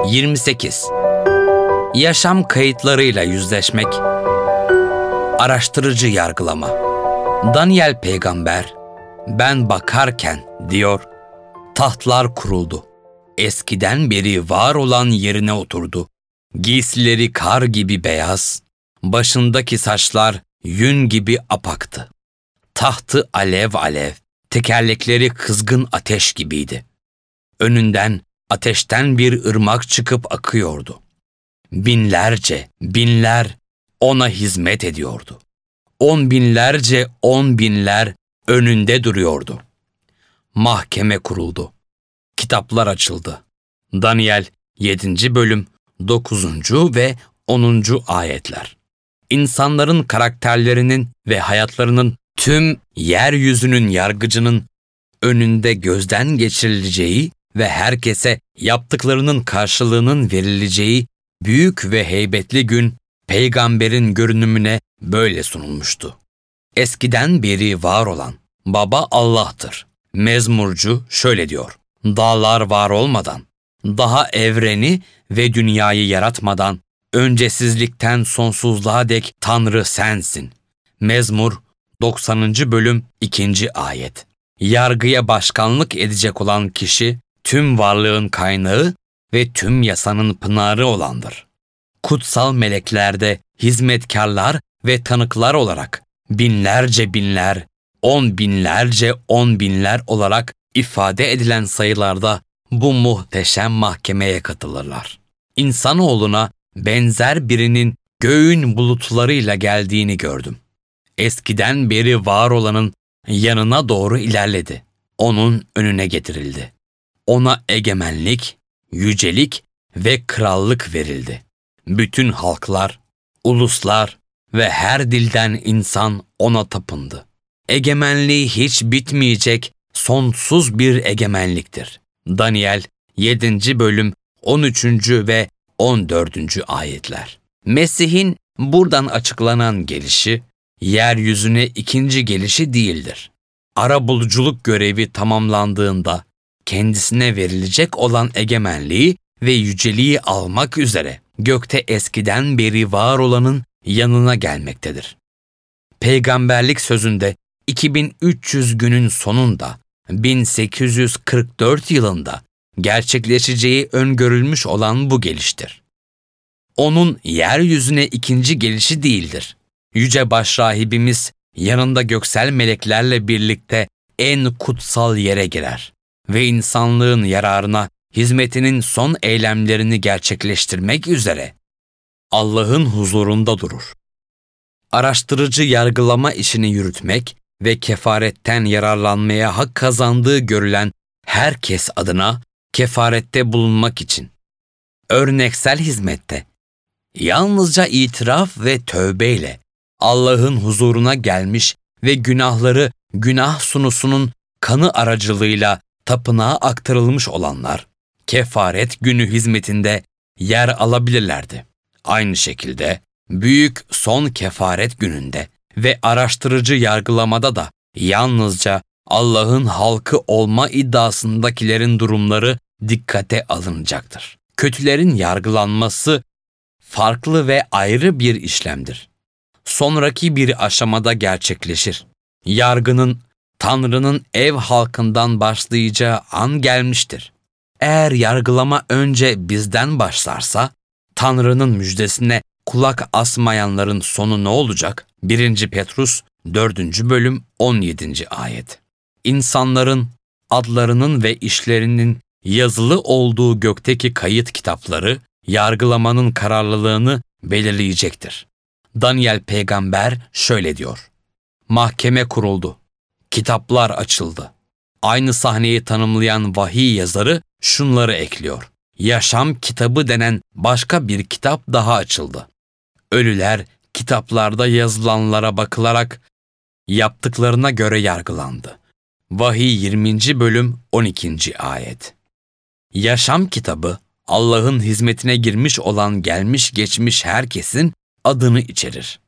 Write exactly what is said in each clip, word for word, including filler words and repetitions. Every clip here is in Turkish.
yirmi sekiz. Yaşam kayıtlarıyla yüzleşmek. Araştırıcı yargılama. Daniel peygamber, "Ben bakarken," diyor, "tahtlar kuruldu. Eskiden beri var olan yerine oturdu. Giysileri kar gibi beyaz, başındaki saçlar yün gibi apaktı. Tahtı alev alev, tekerlekleri kızgın ateş gibiydi. Önünden ateşten bir ırmak çıkıp akıyordu. Binlerce, binler ona hizmet ediyordu. On binlerce, on binler önünde duruyordu. Mahkeme kuruldu. Kitaplar açıldı." Daniel yedinci bölüm dokuzuncu ve onuncu ayetler. İnsanların karakterlerinin ve hayatlarının tüm yeryüzünün yargıcının önünde gözden geçirileceği ve herkese yaptıklarının karşılığının verileceği büyük ve heybetli gün peygamberin görünümüne böyle sunulmuştu. Eskiden beri var olan Baba Allah'tır. Mezmurcu şöyle diyor: "Dağlar var olmadan, daha evreni ve dünyayı yaratmadan, öncesizlikten sonsuzluğa dek Tanrı sensin." Mezmur doksanıncı bölüm ikinci ayet. Yargıya başkanlık edecek olan kişi, tüm varlığın kaynağı ve tüm yasanın pınarı olandır. Kutsal meleklerde hizmetkarlar ve tanıklar olarak binlerce binler, on binlerce on binler olarak ifade edilen sayılarda bu muhteşem mahkemeye katılırlar. İnsanoğluna benzer birinin göğün bulutlarıyla geldiğini gördüm. Eskiden beri var olanın yanına doğru ilerledi. Onun önüne getirildi. Ona egemenlik, yücelik ve krallık verildi. Bütün halklar, uluslar ve her dilden insan ona tapındı. Egemenliği hiç bitmeyecek sonsuz bir egemenliktir. Daniel yedinci bölüm on üçüncü ve on dördüncü ayetler. Mesih'in buradan açıklanan gelişi, yeryüzüne ikinci gelişi değildir. Arabuluculuk görevi tamamlandığında kendisine verilecek olan egemenliği ve yüceliği almak üzere gökte eskiden beri var olanın yanına gelmektedir. Peygamberlik sözünde iki bin üç yüz günün sonunda bin sekiz yüz kırk dört yılında gerçekleşeceği öngörülmüş olan bu geliştir. Onun yeryüzüne ikinci gelişi değildir. Yüce Başrahibimiz yanında göksel meleklerle birlikte en kutsal yere girer ve insanlığın yararına hizmetinin son eylemlerini gerçekleştirmek üzere Allah'ın huzurunda durur. Araştırıcı yargılama işini yürütmek ve kefaretten yararlanmaya hak kazandığı görülen herkes adına kefarette bulunmak için örneksel hizmette yalnızca itiraf ve tövbeyle Allah'ın huzuruna gelmiş ve günahları günah sunusunun kanı aracılığıyla tapınağa aktarılmış olanlar kefaret günü hizmetinde yer alabilirlerdi. Aynı şekilde büyük son kefaret gününde ve araştırıcı yargılamada da yalnızca Allah'ın halkı olma iddiasındakilerin durumları dikkate alınacaktır. Kötülerin yargılanması farklı ve ayrı bir işlemdir. Sonraki bir aşamada gerçekleşir. Yargının Tanrı'nın ev halkından başlayacağı an gelmiştir. Eğer yargılama önce bizden başlarsa, Tanrı'nın müjdesine kulak asmayanların sonu ne olacak? birinci Petrus dördüncü bölüm on yedinci ayet. İnsanların adlarının ve işlerinin yazılı olduğu gökteki kayıt kitapları, yargılamanın kararlılığını belirleyecektir. Daniel peygamber şöyle diyor: "Mahkeme kuruldu, kitaplar açıldı." Aynı sahneyi tanımlayan vahiy yazarı şunları ekliyor: "Yaşam kitabı denen başka bir kitap daha açıldı. Ölüler kitaplarda yazılanlara bakılarak yaptıklarına göre yargılandı." Vahiy yirminci bölüm on ikinci ayet. Yaşam kitabı, Allah'ın hizmetine girmiş olan gelmiş geçmiş herkesin adını içerir.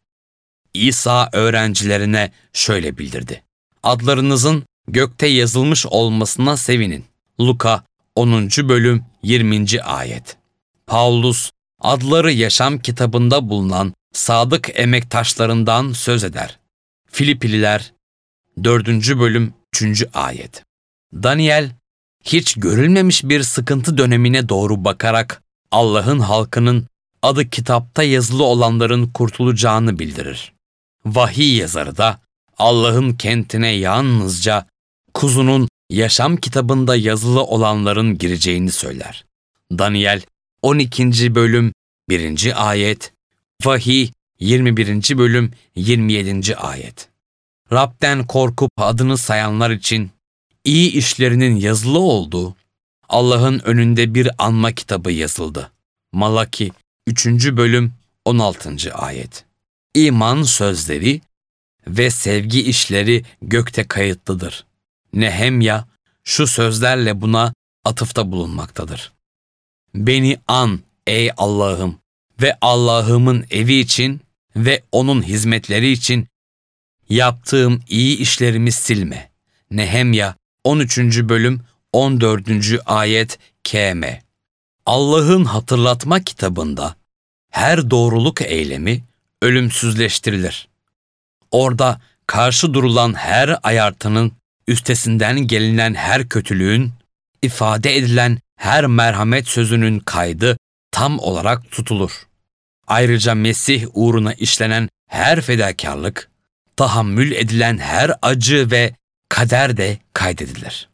İsa öğrencilerine şöyle bildirdi: "Adlarınızın gökte yazılmış olmasına sevinin." Luka onuncu bölüm yirminci ayet. Paulus, adları yaşam kitabında bulunan sadık emektaşlarından söz eder. Filipililer dördüncü bölüm üçüncü ayet. Daniel, hiç görülmemiş bir sıkıntı dönemine doğru bakarak Allah'ın halkının adı kitapta yazılı olanların kurtulacağını bildirir. Vahiy yazarı da Allah'ın kentine yalnızca kuzunun yaşam kitabında yazılı olanların gireceğini söyler. Daniel on ikinci bölüm birinci ayet, Vahiy yirmi birinci bölüm yirmi yedinci ayet. Rab'den korkup adını sayanlar için iyi işlerinin yazılı olduğu Allah'ın önünde bir anma kitabı yazıldı. Malaki üçüncü bölüm on altıncı ayet. İman sözleri ve sevgi işleri gökte kayıtlıdır. Nehemya şu sözlerle buna atıfta bulunmaktadır. Beni an ey Allah'ım ve Allah'ımın evi için ve onun hizmetleri için yaptığım iyi işlerimi silme. Nehemya on üçüncü bölüm on dördüncü ayet K M. Allah'ın hatırlatma kitabında her doğruluk eylemi ölümsüzleştirilir. Orada karşı durulan her ayartının, üstesinden gelinen her kötülüğün, ifade edilen her merhamet sözünün kaydı tam olarak tutulur. Ayrıca Mesih uğruna işlenen her fedakarlık, tahammül edilen her acı ve kader de kaydedilir.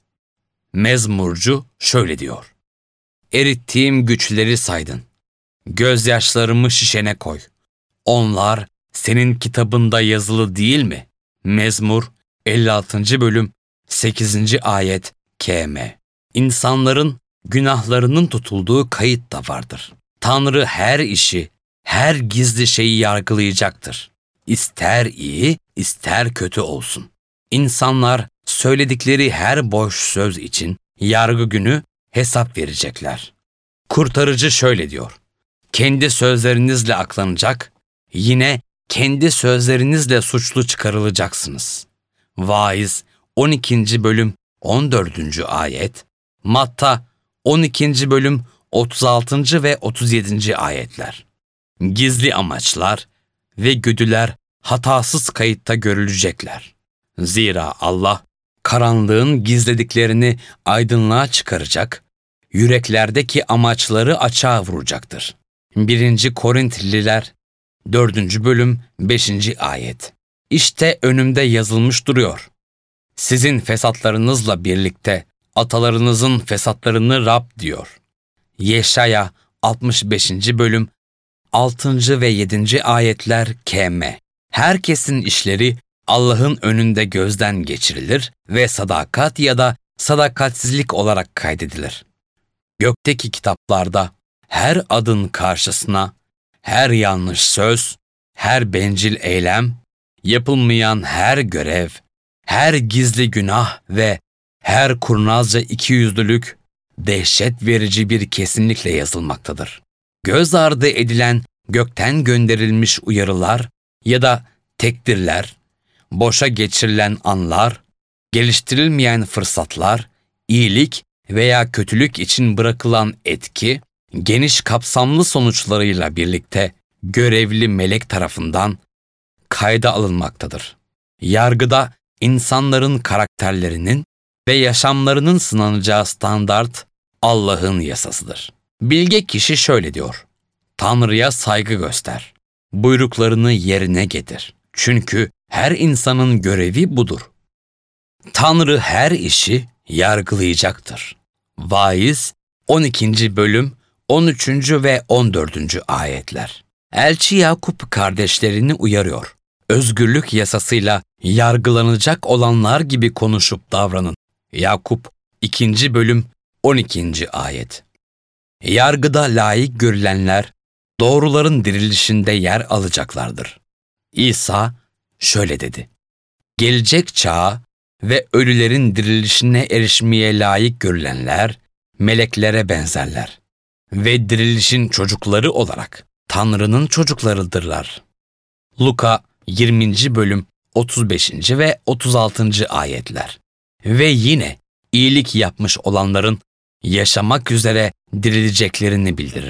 Mezmurcu şöyle diyor: Erittiğim güçleri saydın, gözyaşlarımı şişene koy. Onlar senin kitabında yazılı değil mi? Mezmur elli altıncı bölüm sekizinci ayet K M. İnsanların günahlarının tutulduğu kayıt da vardır. Tanrı her işi, her gizli şeyi yargılayacaktır. İster iyi, ister kötü olsun. İnsanlar söyledikleri her boş söz için yargı günü hesap verecekler. Kurtarıcı şöyle diyor: Kendi sözlerinizle aklanacak, yine kendi sözlerinizle suçlu çıkarılacaksınız. Vaiz on ikinci bölüm on dördüncü ayet, Matta on ikinci bölüm otuz altıncı ve otuz yedinci ayetler. Gizli amaçlar ve güdüler hatasız kayıtta görülecekler. Zira Allah karanlığın gizlediklerini aydınlığa çıkaracak, yüreklerdeki amaçları açığa vuracaktır. birinci Korintliler dördüncü bölüm beşinci ayet. İşte önümde yazılmış duruyor: Sizin fesatlarınızla birlikte atalarınızın fesatlarını Rab diyor. Yeşaya altmış beşinci bölüm altıncı ve yedinci ayetler K M. Herkesin işleri Allah'ın önünde gözden geçirilir ve sadakat ya da sadakatsizlik olarak kaydedilir. Gökteki kitaplarda her adın karşısına her yanlış söz, her bencil eylem, yapılmayan her görev, her gizli günah ve her kurnazca ikiyüzlülük dehşet verici bir kesinlikle yazılmaktadır. Göz ardı edilen gökten gönderilmiş uyarılar ya da tekdirler, boşa geçirilen anlar, geliştirilmeyen fırsatlar, iyilik veya kötülük için bırakılan etki, geniş kapsamlı sonuçlarıyla birlikte görevli melek tarafından kayda alınmaktadır. Yargıda insanların karakterlerinin ve yaşamlarının sınanacağı standart Allah'ın yasasıdır. Bilge kişi şöyle diyor: Tanrı'ya saygı göster, buyruklarını yerine getir. Çünkü her insanın görevi budur. Tanrı her işi yargılayacaktır. Vaiz on ikinci bölüm on üçüncü ve on dördüncü ayetler. Elçi Yakup kardeşlerini uyarıyor: Özgürlük yasasıyla yargılanacak olanlar gibi konuşup davranın. Yakup ikinci bölüm on ikinci ayet. Yargıda layık görülenler doğruların dirilişinde yer alacaklardır. İsa şöyle dedi: Gelecek çağa ve ölülerin dirilişine erişmeye layık görülenler meleklere benzerler ve dirilişin çocukları olarak Tanrı'nın çocuklarıdırlar. Luka yirminci bölüm otuz beşinci ve otuz altıncı ayetler. Ve yine iyilik yapmış olanların yaşamak üzere dirileceklerini bildirir.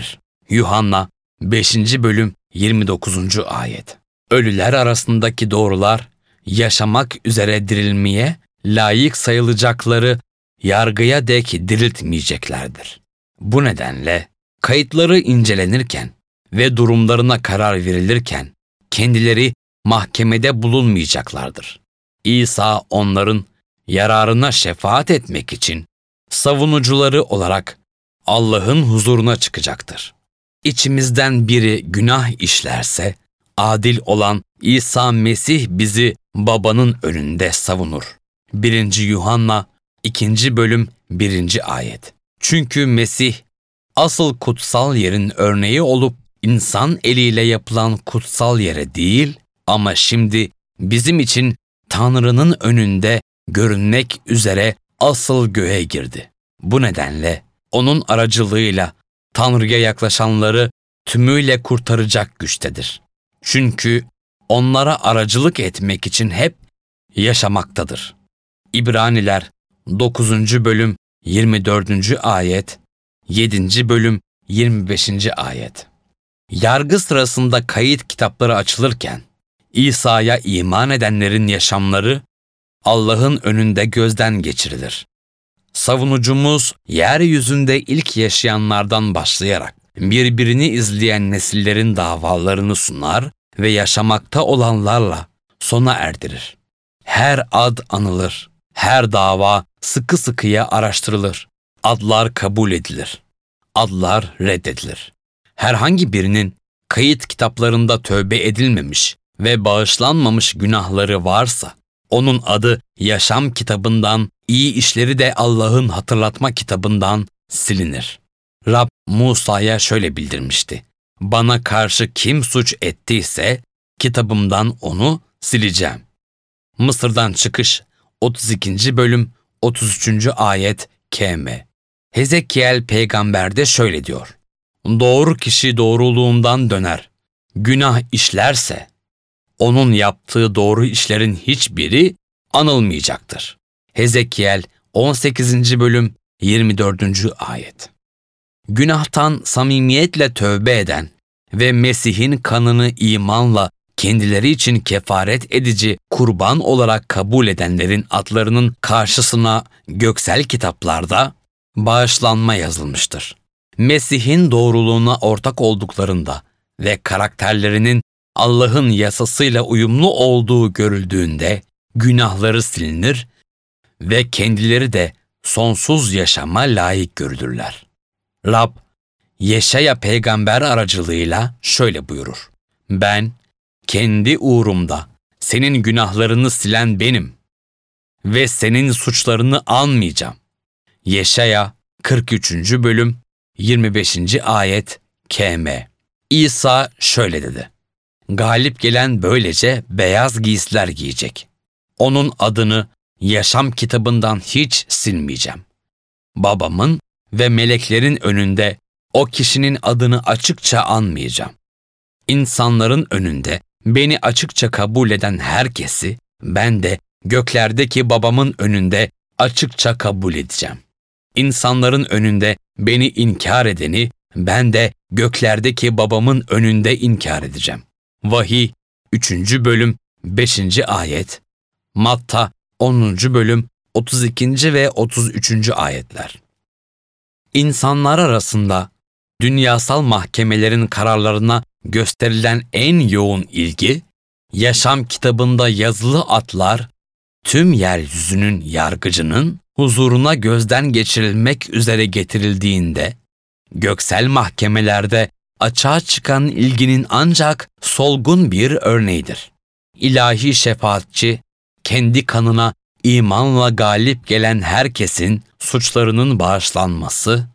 Yuhanna beşinci bölüm yirmi dokuzuncu ayet. Ölüler arasındaki doğrular yaşamak üzere dirilmeye layık sayılacakları yargıya dek diriltmeyeceklerdir. Bu nedenle kayıtları incelenirken ve durumlarına karar verilirken kendileri mahkemede bulunmayacaklardır. İsa onların yararına şefaat etmek için savunucuları olarak Allah'ın huzuruna çıkacaktır. İçimizden biri günah işlerse, adil olan İsa Mesih bizi babanın önünde savunur. birinci Yuhanna ikinci bölüm birinci ayet. Çünkü Mesih, asıl kutsal yerin örneği olup insan eliyle yapılan kutsal yere değil ama şimdi bizim için Tanrı'nın önünde görünmek üzere asıl göğe girdi. Bu nedenle onun aracılığıyla Tanrı'ya yaklaşanları tümüyle kurtaracak güçtedir. Çünkü onlara aracılık etmek için hep yaşamaktadır. İbraniler dokuzuncu bölüm yirmi dördüncü ayet, yedinci bölüm yirmi beşinci ayet. Yargı sırasında kayıt kitapları açılırken İsa'ya iman edenlerin yaşamları Allah'ın önünde gözden geçirilir. Savunucumuz yeryüzünde ilk yaşayanlardan başlayarak birbirini izleyen nesillerin davalarını sunar ve yaşamakta olanlarla sona erdirir. Her ad anılır, her dava sıkı sıkıya araştırılır, adlar kabul edilir, adlar reddedilir. Herhangi birinin kayıt kitaplarında tövbe edilmemiş ve bağışlanmamış günahları varsa, onun adı yaşam kitabından, iyi işleri de Allah'ın hatırlatma kitabından silinir. Rab Musa'ya şöyle bildirmişti: Bana karşı kim suç ettiyse kitabımdan onu sileceğim. Mısır'dan çıkış otuz ikinci bölüm otuz üçüncü ayet K M. Hezekiel peygamber de şöyle diyor: Doğru kişi doğruluğundan döner. Günah işlerse onun yaptığı doğru işlerin hiçbiri anılmayacaktır. Hezekiel on sekizinci bölüm yirmi dördüncü ayet. Günahtan samimiyetle tövbe eden ve Mesih'in kanını imanla kendileri için kefaret edici kurban olarak kabul edenlerin adlarının karşısına göksel kitaplarda bağışlanma yazılmıştır. Mesih'in doğruluğuna ortak olduklarında ve karakterlerinin Allah'ın yasasıyla uyumlu olduğu görüldüğünde günahları silinir ve kendileri de sonsuz yaşama layık görülürler. Rab, Yeşaya peygamber aracılığıyla şöyle buyurur: Ben, kendi uğrumda senin günahlarını silen benim ve senin suçlarını anmayacağım. Yeşaya kırk üçüncü bölüm yirmi beşinci ayet K M. İsa şöyle dedi: Galip gelen böylece beyaz giysiler giyecek. Onun adını yaşam kitabından hiç silmeyeceğim. Babamın ve meleklerin önünde o kişinin adını açıkça anmayacağım. İnsanların önünde beni açıkça kabul eden herkesi ben de göklerdeki babamın önünde açıkça kabul edeceğim. İnsanların önünde beni inkar edeni ben de göklerdeki babamın önünde inkar edeceğim. Vahiy üçüncü bölüm beşinci ayet, Matta onuncu bölüm otuz ikinci ve otuz üçüncü ayetler. İnsanlar arasında dünyasal mahkemelerin kararlarına gösterilen en yoğun ilgi, yaşam kitabında yazılı adlar tüm yeryüzünün yargıcının huzuruna gözden geçirilmek üzere getirildiğinde, göksel mahkemelerde açığa çıkan ilginin ancak solgun bir örneğidir. İlahi şefaatçi, kendi kanına imanla galip gelen herkesin suçlarının bağışlanması,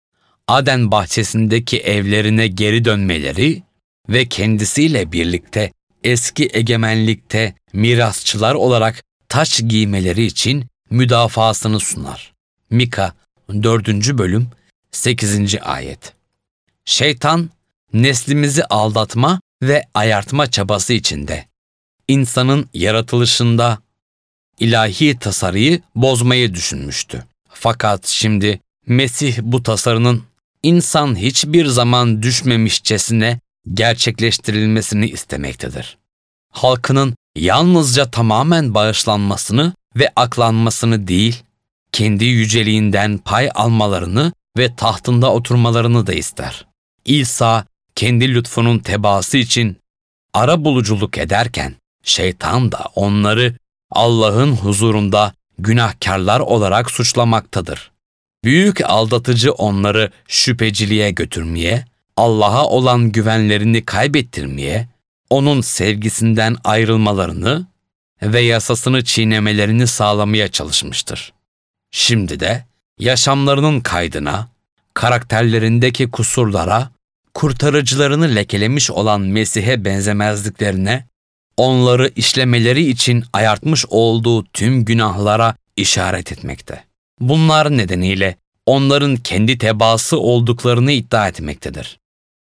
Aden bahçesindeki evlerine geri dönmeleri ve kendisiyle birlikte eski egemenlikte mirasçılar olarak taç giymeleri için müdafasını sunar. Mika dördüncü bölüm sekizinci ayet. Şeytan, neslimizi aldatma ve ayartma çabası içinde insanın yaratılışında ilahi tasarıyı bozmayı düşünmüştü. Fakat şimdi Mesih bu tasarının insan hiçbir zaman düşmemişçesine gerçekleştirilmesini istemektedir. Halkının yalnızca tamamen bağışlanmasını ve aklanmasını değil, kendi yüceliğinden pay almalarını ve tahtında oturmalarını da ister. İsa, kendi lütfunun tebaası için arabuluculuk ederken, şeytan da onları Allah'ın huzurunda günahkarlar olarak suçlamaktadır. Büyük aldatıcı onları şüpheciliğe götürmeye, Allah'a olan güvenlerini kaybettirmeye, onun sevgisinden ayrılmalarını ve yasasını çiğnemelerini sağlamaya çalışmıştır. Şimdi de yaşamlarının kaydına, karakterlerindeki kusurlara, kurtarıcılarını lekelemiş olan Mesih'e benzemezliklerine, onları işlemeleri için ayartmış olduğu tüm günahlara işaret etmekte. Bunlar nedeniyle onların kendi tebaası olduklarını iddia etmektedir.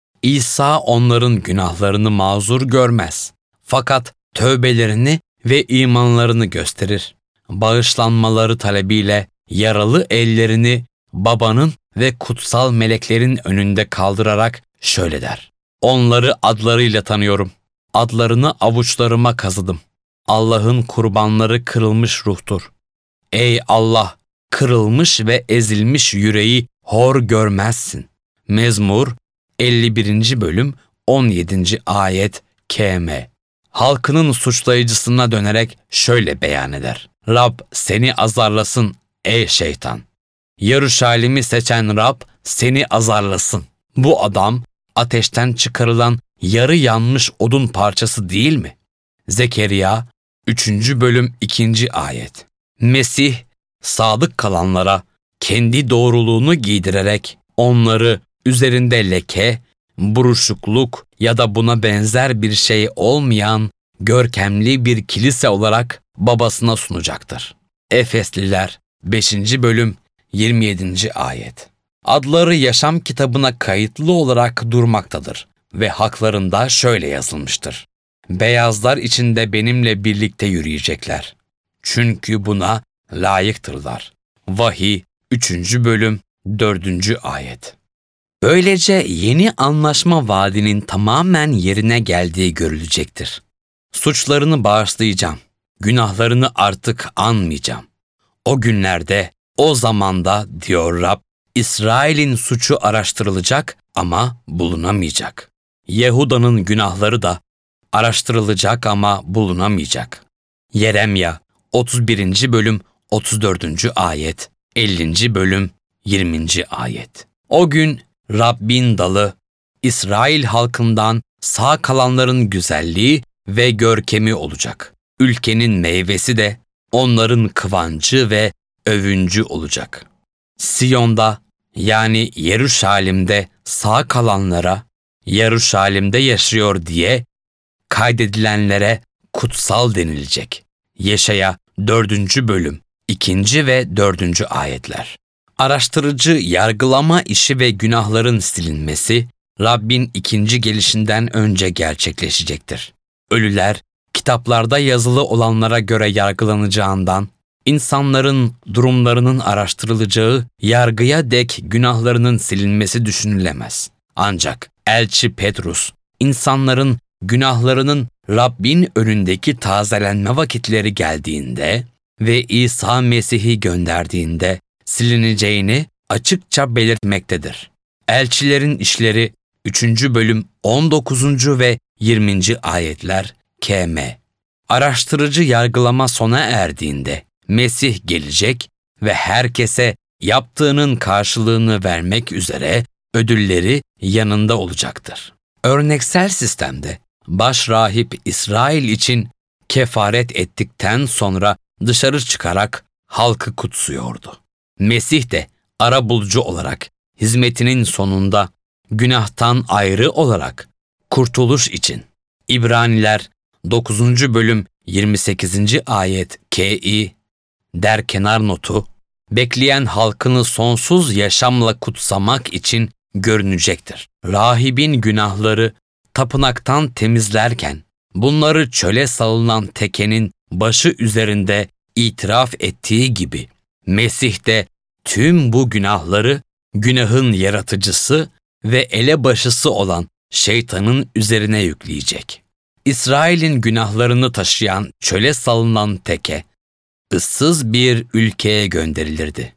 İsa onların günahlarını mazur görmez. Fakat tövbelerini ve imanlarını gösterir. Bağışlanmaları talebiyle yaralı ellerini babanın ve kutsal meleklerin önünde kaldırarak şöyle der: "Onları adlarıyla tanıyorum. Adlarını avuçlarıma kazıdım. Allah'ın kurbanları kırılmış ruhtur. Ey Allah, kırılmış ve ezilmiş yüreği hor görmezsin." Mezmur elli birinci bölüm on yedinci ayet K M. Halkının suçlayıcısına dönerek şöyle beyan eder: "Rab seni azarlasın ey şeytan. Yeruşalim'i seçen Rab seni azarlasın. Bu adam ateşten çıkarılan yarı yanmış odun parçası değil mi?" Zekeriya üçüncü bölüm ikinci ayet. Mesih, sadık kalanlara kendi doğruluğunu giydirerek onları üzerinde leke, buruşukluk ya da buna benzer bir şey olmayan görkemli bir kilise olarak babasına sunacaktır. Efesliler beşinci bölüm yirmi yedinci ayet. Adları yaşam kitabına kayıtlı olarak durmaktadır ve haklarında şöyle yazılmıştır: "Beyazlar içinde benimle birlikte yürüyecekler. Çünkü buna layıktırlar." Vahiy üçüncü bölüm dördüncü ayet. Böylece yeni anlaşma vaadinin tamamen yerine geldiği görülecektir. Suçlarını bağışlayacağım, günahlarını artık anmayacağım. O günlerde, o zamanda diyor Rab, İsrail'in suçu araştırılacak ama bulunamayacak. Yehuda'nın günahları da araştırılacak ama bulunamayacak. Yeremya otuz birinci bölüm otuz dördüncü ayet, ellinci bölüm yirminci ayet. O gün Rabbin dalı, İsrail halkından sağ kalanların güzelliği ve görkemi olacak. Ülkenin meyvesi de onların kıvancı ve övüncü olacak. Siyon'da, yani Yeruşalim'de sağ kalanlara, Yeruşalim'de yaşıyor diye kaydedilenlere kutsal denilecek. Yeşaya dördüncü bölüm ikinci ve dördüncü ayetler. Araştırıcı yargılama işi ve günahların silinmesi Rabbin ikinci gelişinden önce gerçekleşecektir. Ölüler kitaplarda yazılı olanlara göre yargılanacağından, insanların durumlarının araştırılacağı yargıya dek günahlarının silinmesi düşünülemez. Ancak elçi Petrus, insanların günahlarının Rabbin önündeki tazelenme vakitleri geldiğinde ve İsa Mesih'i gönderdiğinde silineceğini açıkça belirtmektedir. Elçilerin İşleri üçüncü bölüm on dokuzuncu ve yirminci ayetler K M. Araştırıcı yargılama sona erdiğinde Mesih gelecek ve herkese yaptığının karşılığını vermek üzere ödülleri yanında olacaktır. Örneksel sistemde baş rahip İsrail için kefaret ettikten sonra dışarı çıkarak halkı kutsuyordu. Mesih de arabulucu olarak hizmetinin sonunda günahtan ayrı olarak kurtuluş için İbraniler dokuzuncu bölüm yirmi sekizinci ayet K İ derkenar notu bekleyen halkını sonsuz yaşamla kutsamak için görünecektir. Rahibin günahları tapınaktan temizlerken bunları çöle salınan tekenin başı üzerinde itiraf ettiği gibi Mesih de tüm bu günahları günahın yaratıcısı ve elebaşısı olan şeytanın üzerine yükleyecek. İsrail'in günahlarını taşıyan çöle salınan teke, ıssız bir ülkeye gönderilirdi.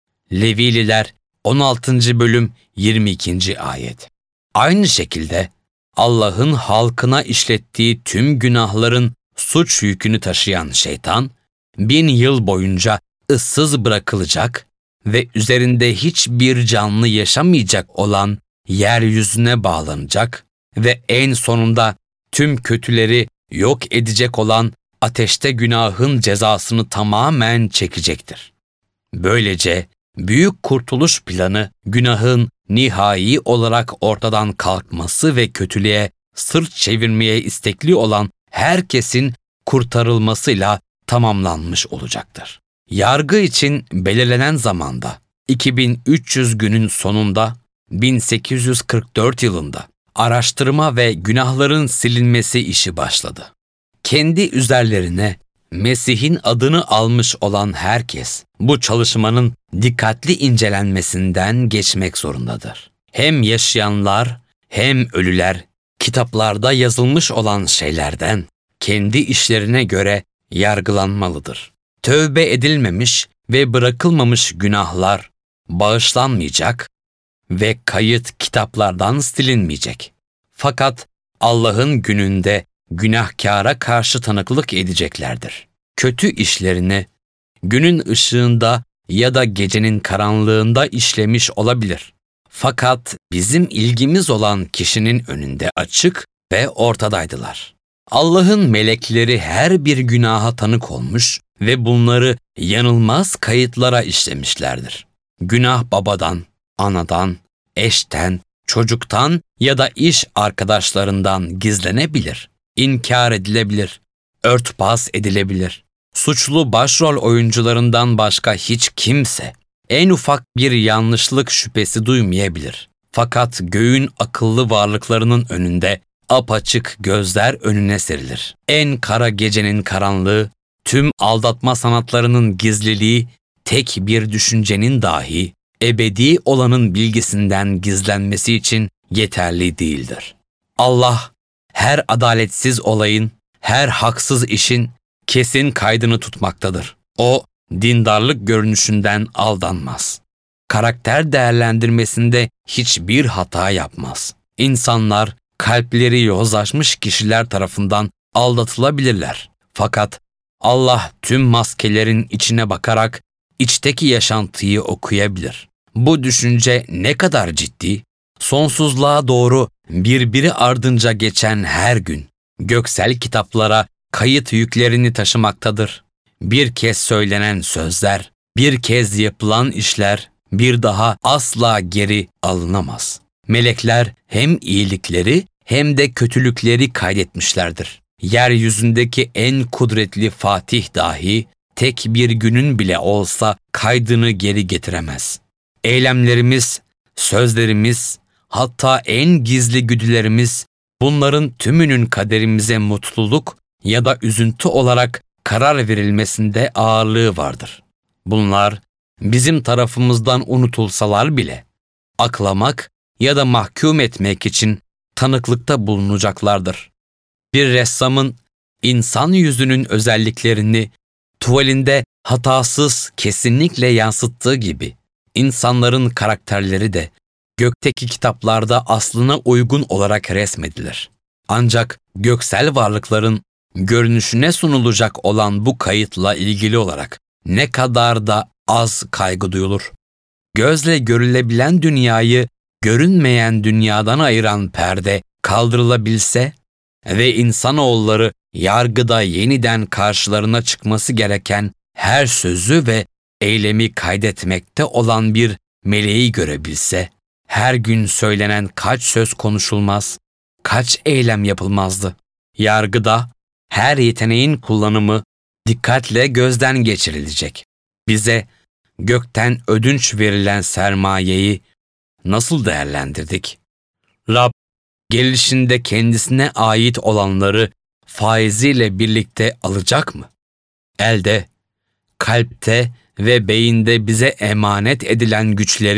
Levililer on altıncı bölüm yirmi ikinci ayet. Aynı şekilde Allah'ın halkına işlettiği tüm günahların suç yükünü taşıyan şeytan, bin yıl boyunca ıssız bırakılacak ve üzerinde hiçbir canlı yaşamayacak olan yeryüzüne bağlanacak ve en sonunda tüm kötüleri yok edecek olan ateşte günahın cezasını tamamen çekecektir. Böylece büyük kurtuluş planı, günahın nihai olarak ortadan kalkması ve kötülüğe sırt çevirmeye istekli olan herkesin kurtarılmasıyla tamamlanmış olacaktır. Yargı için belirlenen zamanda, iki bin üç yüz günün sonunda, bin sekiz yüz kırk dört yılında araştırma ve günahların silinmesi işi başladı. Kendi üzerlerine Mesih'in adını almış olan herkes, bu çalışmanın dikkatli incelenmesinden geçmek zorundadır. Hem yaşayanlar hem ölüler, kitaplarda yazılmış olan şeylerden kendi işlerine göre yargılanmalıdır. Tövbe edilmemiş ve bırakılmamış günahlar bağışlanmayacak ve kayıt kitaplardan silinmeyecek. Fakat Allah'ın gününde günahkâra karşı tanıklık edeceklerdir. Kötü işlerini günün ışığında ya da gecenin karanlığında işlemiş olabilir. Fakat bizim ilgimiz olan kişinin önünde açık ve ortadaydılar. Allah'ın melekleri her bir günaha tanık olmuş ve bunları yanılmaz kayıtlara işlemişlerdir. Günah babadan, anadan, eşten, çocuktan ya da iş arkadaşlarından gizlenebilir, inkar edilebilir, örtbas edilebilir. Suçlu başrol oyuncularından başka hiç kimse en ufak bir yanlışlık şüphesi duymayabilir. Fakat göğün akıllı varlıklarının önünde apaçık gözler önüne serilir. En kara gecenin karanlığı, tüm aldatma sanatlarının gizliliği, tek bir düşüncenin dahi ebedi olanın bilgisinden gizlenmesi için yeterli değildir. Allah, her adaletsiz olayın, her haksız işin kesin kaydını tutmaktadır. O, dindarlık görünüşünden aldanmaz. Karakter değerlendirmesinde hiçbir hata yapmaz. İnsanlar, kalpleri yozlaşmış kişiler tarafından aldatılabilirler. Fakat Allah tüm maskelerin içine bakarak içteki yaşantıyı okuyabilir. Bu düşünce ne kadar ciddi, sonsuzluğa doğru birbiri ardınca geçen her gün göksel kitaplara kayıt yüklerini taşımaktadır. Bir kez söylenen sözler, bir kez yapılan işler bir daha asla geri alınamaz. Melekler hem iyilikleri hem de kötülükleri kaydetmişlerdir. Yeryüzündeki en kudretli Fatih dahi tek bir günün bile olsa kaydını geri getiremez. Eylemlerimiz, sözlerimiz, hatta en gizli güdülerimiz, bunların tümünün kaderimize mutluluk ya da üzüntü olarak karar verilmesinde ağırlığı vardır. Bunlar bizim tarafımızdan unutulsalar bile aklamak ya da mahkum etmek için tanıklıkta bulunacaklardır. Bir ressamın insan yüzünün özelliklerini tuvalinde hatasız kesinlikle yansıttığı gibi insanların karakterleri de gökteki kitaplarda aslına uygun olarak resmedilir. Ancak göksel varlıkların görünüşüne sunulacak olan bu kayıtla ilgili olarak ne kadar da az kaygı duyulur. Gözle görülebilen dünyayı görünmeyen dünyadan ayıran perde kaldırılabilse ve insanoğulları yargıda yeniden karşılarına çıkması gereken her sözü ve eylemi kaydetmekte olan bir meleği görebilse, her gün söylenen kaç söz konuşulmaz, kaç eylem yapılmazdı. Yargıda her yeteneğin kullanımı dikkatle gözden geçirilecek. Bize gökten ödünç verilen sermayeyi nasıl değerlendirdik? Rab, gelişinde kendisine ait olanları faiziyle birlikte alacak mı? Elde, kalpte ve beyinde bize emanet edilen güçleri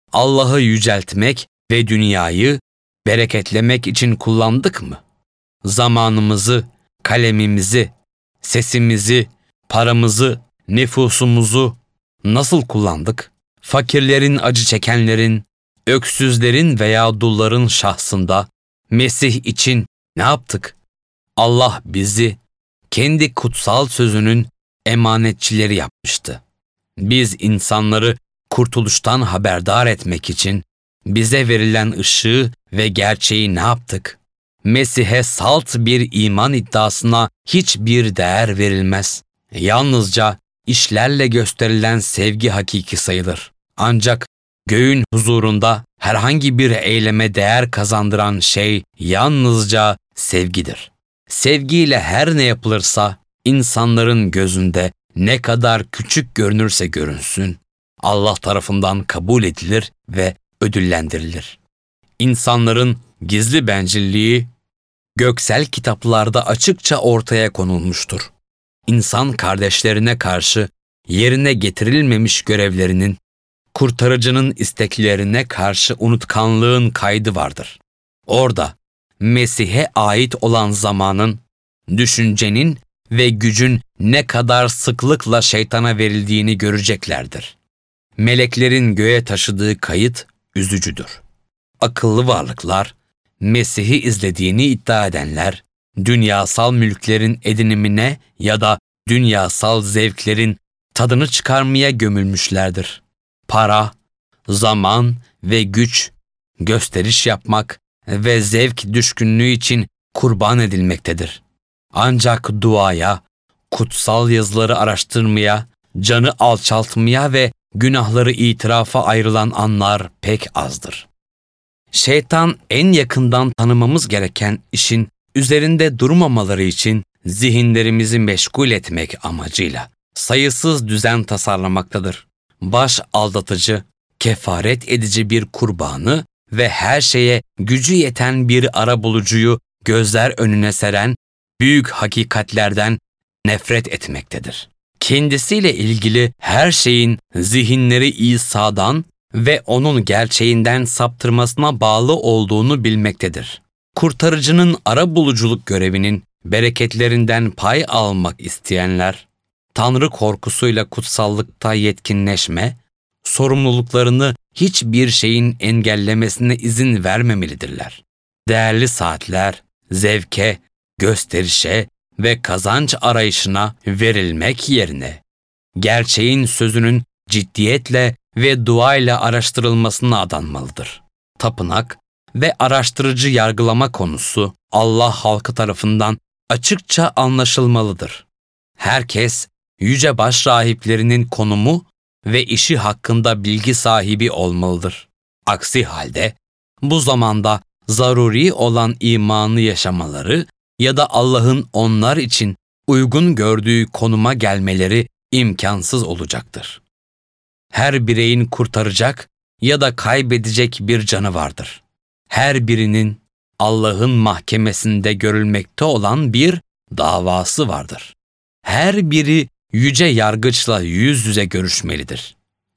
Allah'ı yüceltmek ve dünyayı bereketlemek için kullandık mı? Zamanımızı, kalemimizi, sesimizi, paramızı, nüfusumuzu nasıl kullandık? Fakirlerin, acı çekenlerin, öksüzlerin veya dulların şahsında Mesih için ne yaptık? Allah bizi kendi kutsal sözünün emanetçileri yapmıştı. Biz insanları kurtuluştan haberdar etmek için bize verilen ışığı ve gerçeği ne yaptık? Mesih'e salt bir iman iddiasına hiçbir değer verilmez. Yalnızca işlerle gösterilen sevgi hakiki sayılır. Ancak göğün huzurunda herhangi bir eyleme değer kazandıran şey yalnızca sevgidir. Sevgiyle her ne yapılırsa insanların gözünde ne kadar küçük görünürse görünsün, Allah tarafından kabul edilir ve ödüllendirilir. İnsanların gizli bencilliği göksel kitaplarda açıkça ortaya konulmuştur. İnsan kardeşlerine karşı yerine getirilmemiş görevlerinin, kurtarıcının isteklerine karşı unutkanlığın kaydı vardır. Orada Mesih'e ait olan zamanın, düşüncenin ve gücün ne kadar sıklıkla şeytana verildiğini göreceklerdir. Meleklerin göğe taşıdığı kayıt üzücüdür. Akıllı varlıklar, Mesih'i izlediğini iddia edenler, dünyasal mülklerin edinimine ya da dünyasal zevklerin tadını çıkarmaya gömülmüşlerdir. Para, zaman ve güç, gösteriş yapmak ve zevk düşkünlüğü için kurban edilmektedir. Ancak duaya, kutsal yazıları araştırmaya, canı alçaltmaya ve günahları itirafa ayrılan anlar pek azdır. Şeytan en yakından tanımamız gereken işin üzerinde durmamaları için zihinlerimizi meşgul etmek amacıyla sayısız düzen tasarlamaktadır. Baş aldatıcı, kefaret edici bir kurbanı ve her şeye gücü yeten bir arabulucuyu gözler önüne seren büyük hakikatlerden nefret etmektedir. Kendisiyle ilgili her şeyin zihinleri İsa'dan ve onun gerçeğinden saptırmasına bağlı olduğunu bilmektedir. Kurtarıcının arabuluculuk görevinin bereketlerinden pay almak isteyenler, Tanrı korkusuyla kutsallıkta yetkinleşme, sorumluluklarını hiçbir şeyin engellemesine izin vermemelidirler. Değerli saatler, zevke, gösterişe ve kazanç arayışına verilmek yerine, gerçeğin sözünün ciddiyetle ve duayla araştırılmasına adanmalıdır. Tapınak ve araştırıcı yargılama konusu Allah halkı tarafından açıkça anlaşılmalıdır. Herkes, yüce başrahiplerinin konumu ve işi hakkında bilgi sahibi olmalıdır. Aksi halde, bu zamanda zaruri olan imanı yaşamaları ya da Allah'ın onlar için uygun gördüğü konuma gelmeleri imkansız olacaktır. Her bireyin kurtaracak ya da kaybedecek bir canı vardır. Her birinin Allah'ın mahkemesinde görülmekte olan bir davası vardır. Her biri yüce yargıçla yüz yüze görüşmelidir.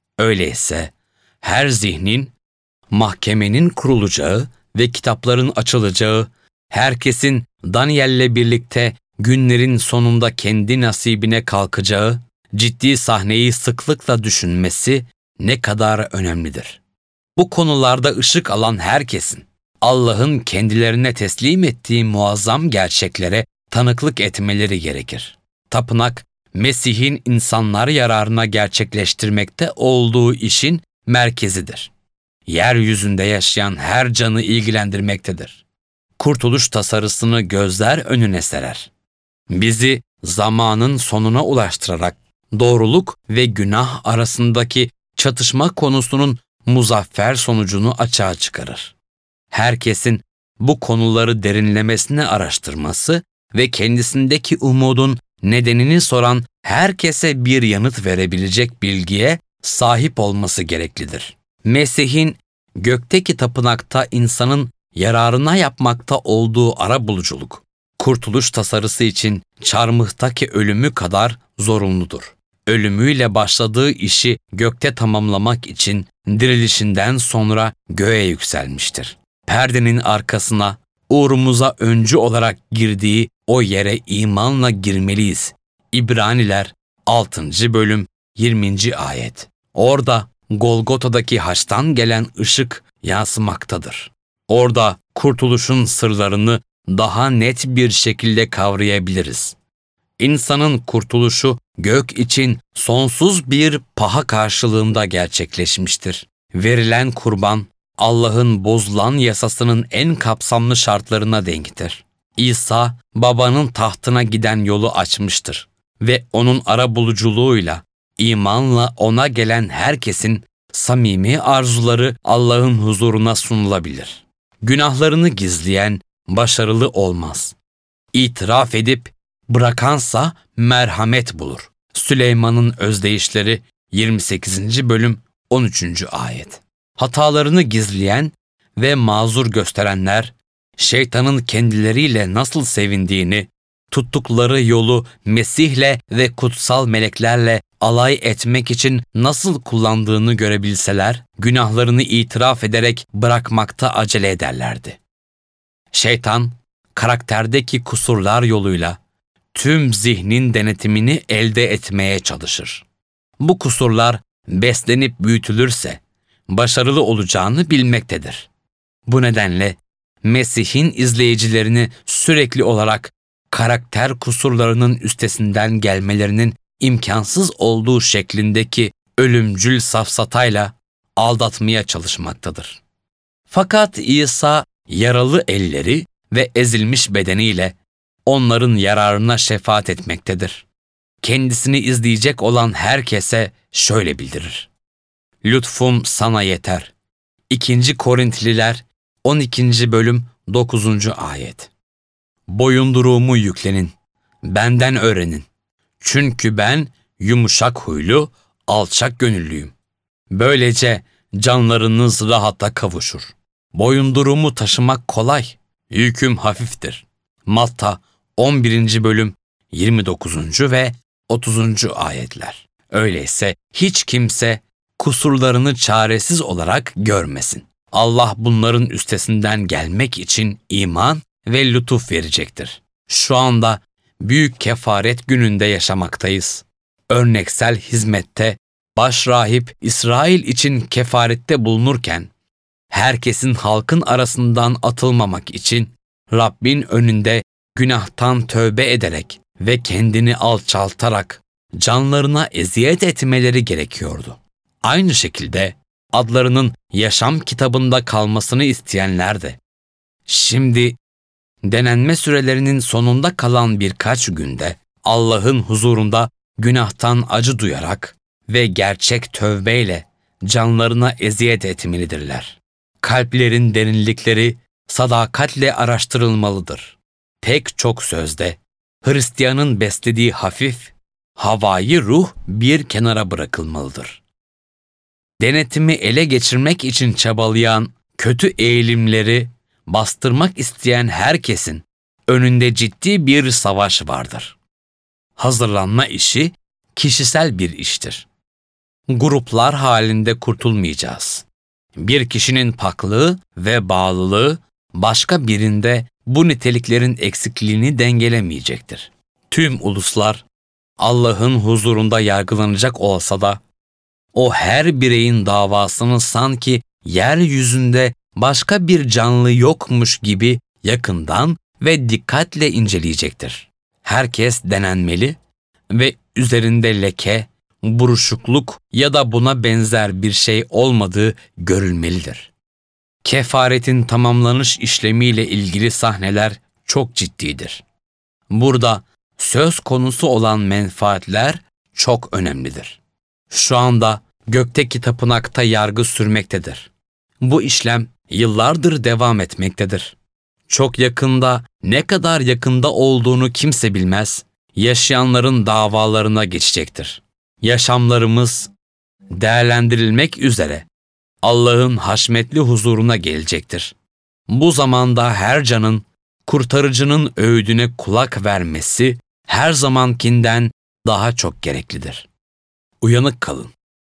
Öyleyse her zihnin, mahkemenin kurulacağı ve kitapların açılacağı, herkesin Daniel'le birlikte günlerin sonunda kendi nasibine kalkacağı ciddi sahneyi sıklıkla düşünmesi ne kadar önemlidir. Bu konularda ışık alan herkesin Allah'ın kendilerine teslim ettiği muazzam gerçeklere tanıklık etmeleri gerekir. Tapınak, Mesih'in insanlar yararına gerçekleştirmekte olduğu işin merkezidir. Yeryüzünde yaşayan her canı ilgilendirmektedir. Kurtuluş tasarısını gözler önüne serer. Bizi zamanın sonuna ulaştırarak doğruluk ve günah arasındaki çatışma konusunun muzaffer sonucunu açığa çıkarır. Herkesin bu konuları derinlemesine araştırması ve kendisindeki umudun nedenini soran herkese bir yanıt verebilecek bilgiye sahip olması gereklidir. Mesih'in gökteki tapınakta insanın yararına yapmakta olduğu arabuluculuk, kurtuluş tasarısı için çarmıhtaki ölümü kadar zorunludur. ölümüyle başladığı işi gökte tamamlamak için dirilişinden sonra göğe yükselmiştir. Perdenin arkasına, uğrumuza öncü olarak girdiği o yere imanla girmeliyiz. İbraniler altıncı bölüm yirminci ayet. Orada Golgota'daki haçtan gelen ışık yansımaktadır. Orada kurtuluşun sırlarını daha net bir şekilde kavrayabiliriz. İnsanın kurtuluşu gök için sonsuz bir paha karşılığında gerçekleşmiştir. Verilen kurban, Allah'ın bozulan yasasının en kapsamlı şartlarına denktir. İsa, babanın tahtına giden yolu açmıştır ve onun arabuluculuğuyla, imanla ona gelen herkesin samimi arzuları Allah'ın huzuruna sunulabilir. Günahlarını gizleyen başarılı olmaz. İtiraf edip bırakansa merhamet bulur. Süleyman'ın özdeyişleri yirmi sekizinci bölüm on üçüncü ayet. Hatalarını gizleyen ve mazur gösterenler, şeytanın kendileriyle nasıl sevindiğini, tuttukları yolu Mesih'le ve kutsal meleklerle alay etmek için nasıl kullandığını görebilseler, günahlarını itiraf ederek bırakmakta acele ederlerdi. Şeytan, karakterdeki kusurlar yoluyla tüm zihnin denetimini elde etmeye çalışır. Bu kusurlar beslenip büyütülürse başarılı olacağını bilmektedir. Bu nedenle Mesih'in izleyicilerini sürekli olarak karakter kusurlarının üstesinden gelmelerinin imkansız olduğu şeklindeki ölümcül safsatayla aldatmaya çalışmaktadır. Fakat İsa yaralı elleri ve ezilmiş bedeniyle onların yararına şefaat etmektedir. Kendisini izleyecek olan herkese şöyle bildirir: Lütfum sana yeter. İkinci Korintliler on ikinci bölüm dokuzuncu ayet. Boyunduruğumu yüklenin, benden öğrenin. Çünkü ben yumuşak huylu, alçak gönüllüyüm. Böylece canlarınız rahata kavuşur. Boyunduruğumu taşımak kolay, yüküm hafiftir. Matta on birinci bölüm yirmi dokuzuncu ve otuzuncu ayetler. Öyleyse hiç kimse kusurlarını çaresiz olarak görmesin. Allah bunların üstesinden gelmek için iman ve lütuf verecektir. Şu anda büyük kefaret gününde yaşamaktayız. Örneksel hizmette başrahip İsrail için kefarette bulunurken, herkesin halkın arasından atılmamak için Rabbin önünde günahtan tövbe ederek ve kendini alçaltarak canlarına eziyet etmeleri gerekiyordu. Aynı şekilde adlarının yaşam kitabında kalmasını isteyenler de, şimdi denenme sürelerinin sonunda kalan birkaç günde Allah'ın huzurunda günahtan acı duyarak ve gerçek tövbeyle canlarına eziyet etmelidirler. Kalplerin derinlikleri sadakatle araştırılmalıdır. Pek çok sözde Hristiyanın beslediği hafif, havai ruh bir kenara bırakılmalıdır. Denetimi ele geçirmek için çabalayan kötü eğilimleri bastırmak isteyen herkesin önünde ciddi bir savaş vardır. Hazırlanma işi kişisel bir iştir. Gruplar halinde kurtulmayacağız. Bir kişinin paklığı ve bağlılığı başka birinde bu niteliklerin eksikliğini dengelemeyecektir. Tüm uluslar Allah'ın huzurunda yargılanacak olsa da o her bireyin davasını sanki yeryüzünde başka bir canlı yokmuş gibi yakından ve dikkatle inceleyecektir. Herkes denenmeli ve üzerinde leke, buruşukluk ya da buna benzer bir şey olmadığı görülmelidir. Kefaretin tamamlanış işlemiyle ilgili sahneler çok ciddidir. Burada söz konusu olan menfaatler çok önemlidir. Şu anda gökteki tapınakta yargı sürmektedir. Bu işlem yıllardır devam etmektedir. Çok yakında, ne kadar yakında olduğunu kimse bilmez, yaşayanların davalarına geçecektir. Yaşamlarımız değerlendirilmek üzere Allah'ın haşmetli huzuruna gelecektir. Bu zamanda her canın, kurtarıcının öğüdüne kulak vermesi her zamankinden daha çok gereklidir. Uyanık kalın.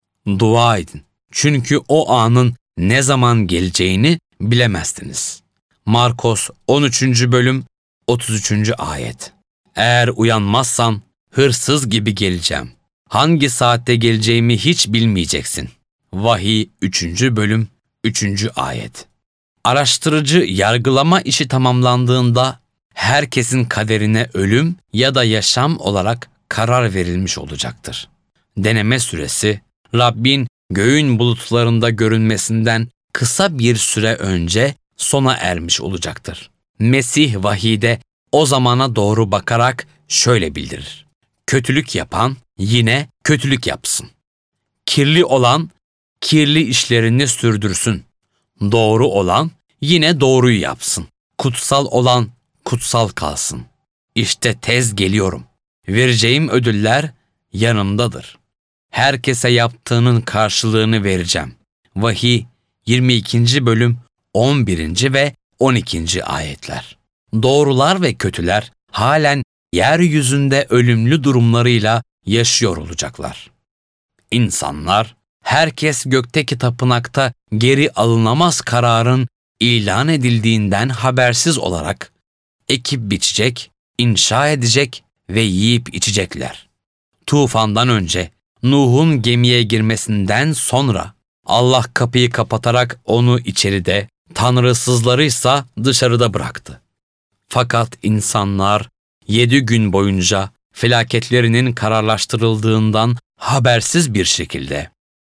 Dua edin. Çünkü o anın ne zaman geleceğini bilemezsiniz. Markos on üçüncü bölüm otuz üçüncü ayet. Eğer uyanmazsan hırsız gibi geleceğim. Hangi saatte geleceğimi hiç bilmeyeceksin. Vahiy üçüncü bölüm üçüncü ayet. Araştırıcı yargılama işi tamamlandığında herkesin kaderine ölüm ya da yaşam olarak karar verilmiş olacaktır. Deneme süresi, Rabbin göğün bulutlarında görünmesinden kısa bir süre önce sona ermiş olacaktır. Mesih vahide o zamana doğru bakarak şöyle bildirir. Kötülük yapan yine kötülük yapsın. Kirli olan kirli işlerini sürdürsün. Doğru olan yine doğruyu yapsın. Kutsal olan kutsal kalsın. İşte tez geliyorum. Vereceğim ödüller yanımdadır. Herkese yaptığının karşılığını vereceğim. Vahiy yirmi ikinci bölüm on birinci ve on ikinci ayetler. Doğrular ve kötüler halen yeryüzünde ölümlü durumlarıyla yaşıyor olacaklar. İnsanlar, herkes gökteki tapınakta geri alınamaz kararın ilan edildiğinden habersiz olarak ekip biçecek, inşa edecek ve yiyip içecekler. Tufandan önce, Nuh'un gemiye girmesinden sonra Allah kapıyı kapatarak onu içeride, tanrısızlarıysa dışarıda bıraktı. Fakat insanlar yedi gün boyunca felaketlerinin kararlaştırıldığından habersiz bir şekilde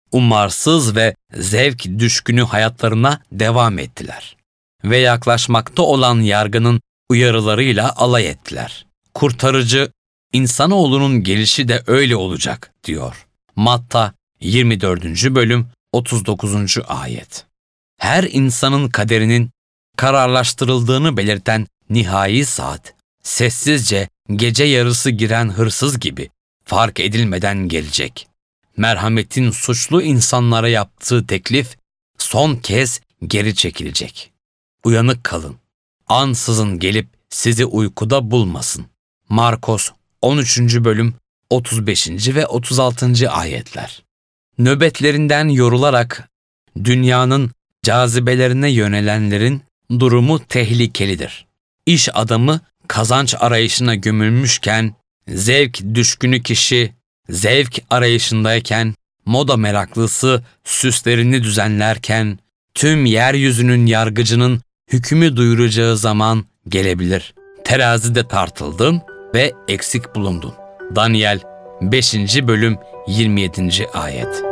umarsız ve zevk düşkünü hayatlarına devam ettiler ve yaklaşmakta olan yargının uyarılarıyla alay ettiler. Kurtarıcı, insanoğlunun gelişi de öyle olacak diyor. Matta yirmi dördüncü bölüm otuz dokuzuncu ayet. Her insanın kaderinin kararlaştırıldığını belirten nihai saat, sessizce gece yarısı giren hırsız gibi fark edilmeden gelecek. Merhametin suçlu insanlara yaptığı teklif son kez geri çekilecek. Uyanık kalın. Ansızın gelip sizi uykuda bulmasın. Markos on üçüncü bölüm otuz beşinci ve otuz altıncı ayetler. Nöbetlerinden yorularak dünyanın cazibelerine yönelenlerin durumu tehlikelidir. İş adamı kazanç arayışına gömülmüşken, zevk düşkünü kişi zevk arayışındayken, moda meraklısı süslerini düzenlerken, tüm yeryüzünün yargıcının hükmü duyuracağı zaman gelebilir. Terazide tartıldın ve eksik bulundun. Daniel beşinci bölüm yirmi yedinci ayet.